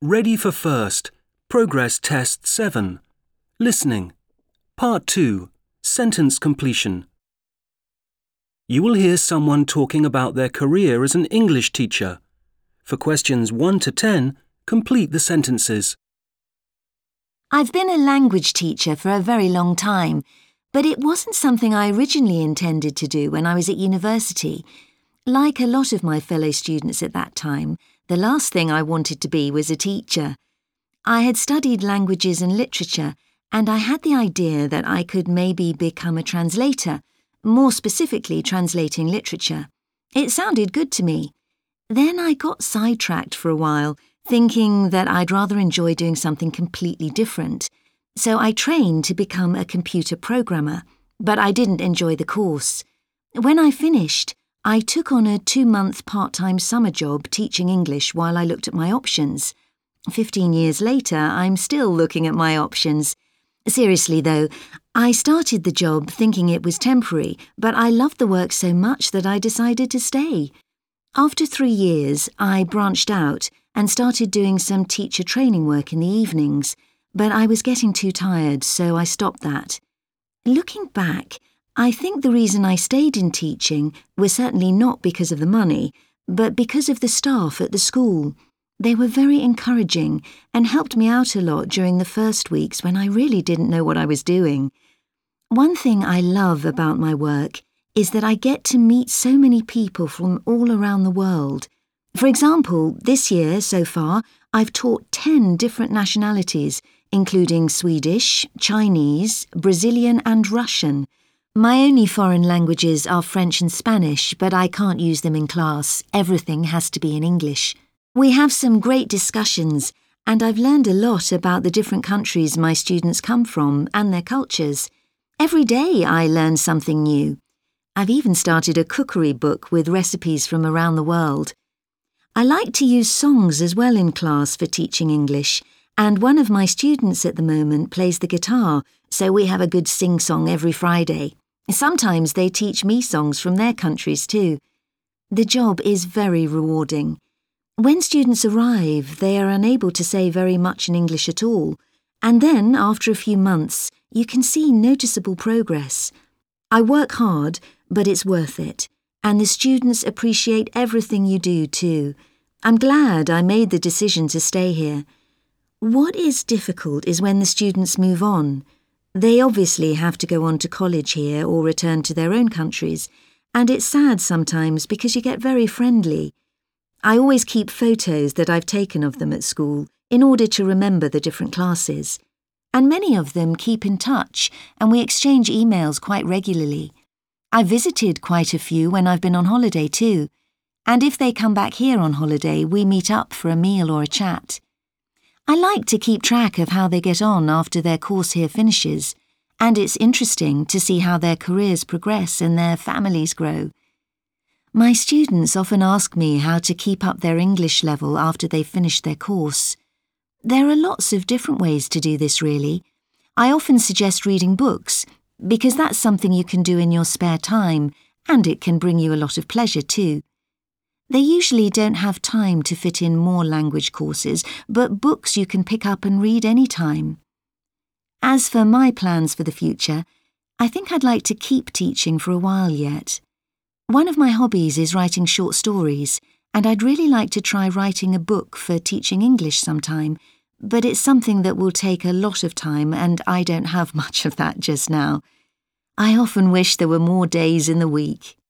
Ready for First, Progress Test 7. Listening. Part 2, Sentence Completion. You will hear someone talking about their career as an English teacher. For questions 1 to 10, complete the sentences. I've been a language teacher for a very long time, but it wasn't something I originally intended to do when I was at university. Like a lot of my fellow students at that time, the last thing I wanted to be was a teacher. I had studied languages and literature, and I had the idea that I could maybe become a translator, more specifically translating literature. It sounded good to me. Then I got sidetracked for a while, thinking that I'd rather enjoy doing something completely different. So I trained to become a computer programmer, but I didn't enjoy the course. When I finished, I took on a 2-month part-time summer job teaching English while I looked at my options. 15 years later, I'm still looking at my options. Seriously though, I started the job thinking it was temporary, but I loved the work so much that I decided to stay. After 3 years, I branched out and started doing some teacher training work in the evenings, but I was getting too tired, so I stopped that. Looking back, I think the reason I stayed in teaching was certainly not because of the money, but because of the staff at the school. They were very encouraging and helped me out a lot during the first weeks when I really didn't know what I was doing. One thing I love about my work is that I get to meet so many people from all around the world. For example, this year, so far, I've taught 10 different nationalities, including Swedish, Chinese, Brazilian and Russian. My only foreign languages are French and Spanish, but I can't use them in class. Everything has to be in English. We have some great discussions, and I've learned a lot about the different countries my students come from and their cultures. Every day I learn something new. I've even started a cookery book with recipes from around the world. I like to use songs as well in class for teaching English, and one of my students at the moment plays the guitar, so we have a good sing-song every Friday. Sometimes they teach me songs from their countries too. The job is very rewarding. When students arrive, they are unable to say very much in English at all, and then, after a few months, you can see noticeable progress. I work hard, but it's worth it, and the students appreciate everything you do too. I'm glad I made the decision to stay here. What is difficult is when the students move on. They obviously have to go on to college here or return to their own countries, and it's sad sometimes because you get very friendly. I always keep photos that I've taken of them at school in order to remember the different classes. And many of them keep in touch, and we exchange emails quite regularly. I've visited quite a few when I've been on holiday too, and if they come back here on holiday, we meet up for a meal or a chat. I like to keep track of how they get on after their course here finishes, and it's interesting to see how their careers progress and their families grow. My students often ask me how to keep up their English level after they've finished their course. There are lots of different ways to do this, really. I often suggest reading books, because that's something you can do in your spare time, and it can bring you a lot of pleasure too. They usually don't have time to fit in more language courses, but books you can pick up and read any time. As for my plans for the future, I think I'd like to keep teaching for a while yet. One of my hobbies is writing short stories, and I'd really like to try writing a book for teaching English sometime, but it's something that will take a lot of time and I don't have much of that just now. I often wish there were more days in the week.